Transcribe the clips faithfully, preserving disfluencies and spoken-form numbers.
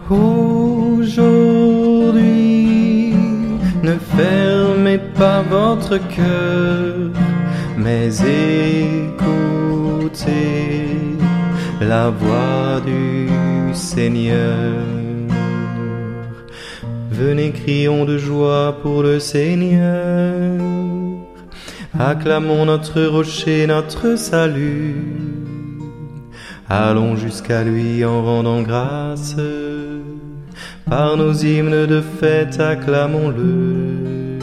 Aujourd'hui, ne fermez pas votre cœur, mais écoutez la voix du Seigneur. Venez, crions de joie pour le Seigneur, acclamons notre rocher, notre salut. Allons jusqu'à lui en rendant grâce, par nos hymnes de fête acclamons-le.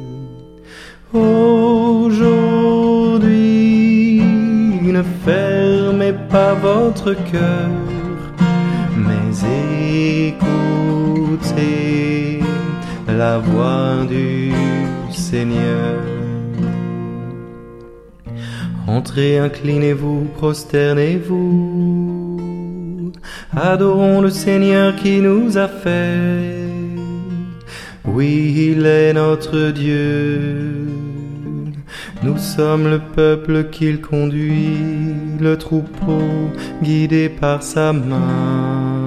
Aujourd'hui, ne fermez pas votre cœur, mais écoutez la voix du Seigneur. Entrez, inclinez-vous, prosternez-vous, adorons le Seigneur qui nous a fait. Oui, il est notre Dieu, nous sommes le peuple qu'il conduit, le troupeau guidé par sa main.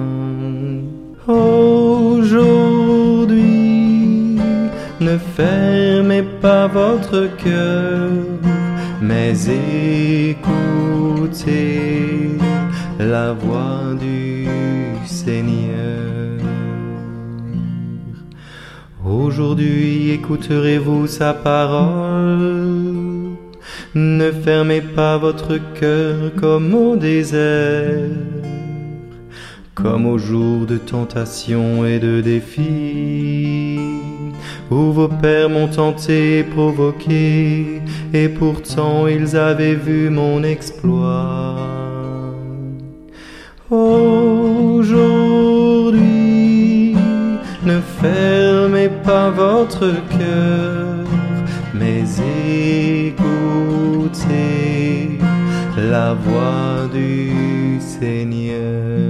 Aujourd'hui, ne fermez pas votre cœur, mais écoutez la voix du Seigneur. Aujourd'hui, écouterez-vous sa parole? Ne fermez pas votre cœur comme au désert, comme au jour de tentation et de défi, où vos pères m'ont tenté et provoqué, et pourtant ils avaient vu mon exploit. Aujourd'hui, ne fermez pas votre cœur, mais écoutez la voix du Seigneur.